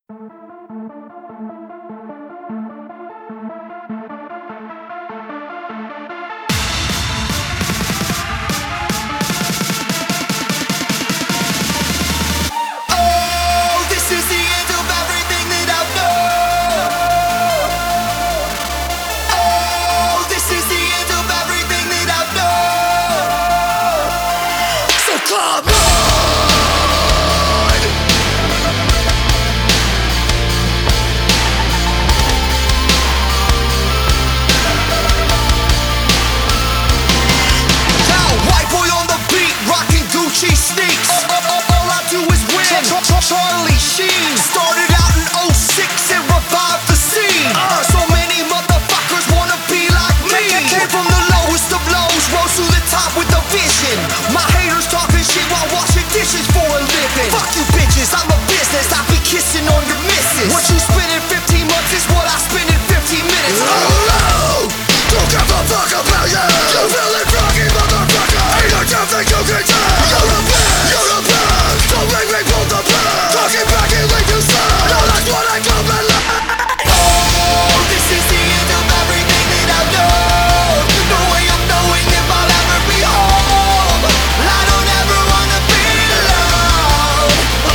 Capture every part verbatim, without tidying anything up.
Charlie Sheen started out in oh six and revived the scene. uh, So many motherfuckers wanna be like me. Came from the lowest of lows, rose to the top with a vision. My haters talking shit while washing dishes for a living. Fuck you bitches, I'm a business, I be kissing on your missus. What you spend in fifteen months is what I spend in fifteen minutes. Oh no, don't give a fuck about you. You really froggy motherfucker. Ain't no damn thing you can do. You're a bitch, you're a bitch. Don't make me pull the plug. Talking back and leave you sad. No, that's what I come and like. Oh, this is the end of everything that I've known. No way of knowing if I'll ever be home. I don't ever wanna be alone,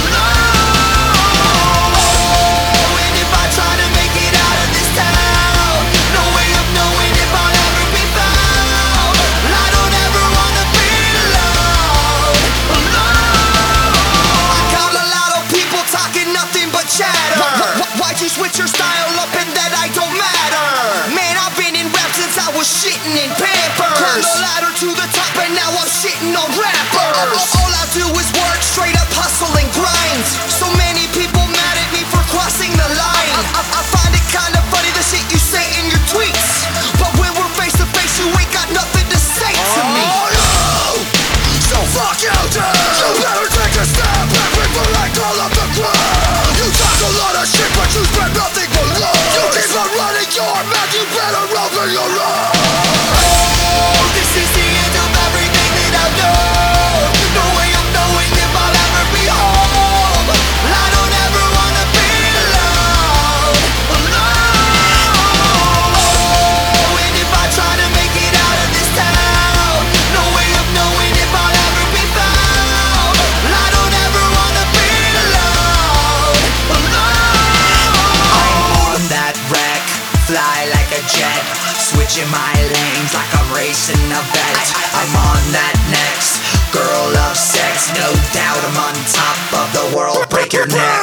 alone. Oh, and if I try to make it out of this town, no way of knowing if I'll ever be found. I don't ever wanna be alone, alone. I count a lot of people talking nothing but chatter. Why'd you switch your style up and that I don't matter? Man, I've been in rap since I was shitting in Pampers. Climbed the ladder to the top and now I'm shitting on rappers. All I do is work, straight up hustle and grind. So many people mad at me for crossing the line. I, I, I find it kinda funny the shit you say in your tweets, but when we're face to face you ain't got nothing to say to me. Oh no, so fuck you dude. You better take a step back before I call up the crowd. You talk a lot of shit but you spread nothing but love. You keep on running your mouth, you better open your eyes. Oh, this is the end of everything that I've known. No way of knowing if I'll ever be home. I don't ever wanna be alone, alone. Oh, and if I try to make it out of this town, no way of knowing if I'll ever be found. I don't ever wanna be alone, alone. I'm on that wreck, fly like a jet, switching my lanes like I'm racing a vet. I'm on that next girl of sex, no doubt I'm on top of the world. Break your neck.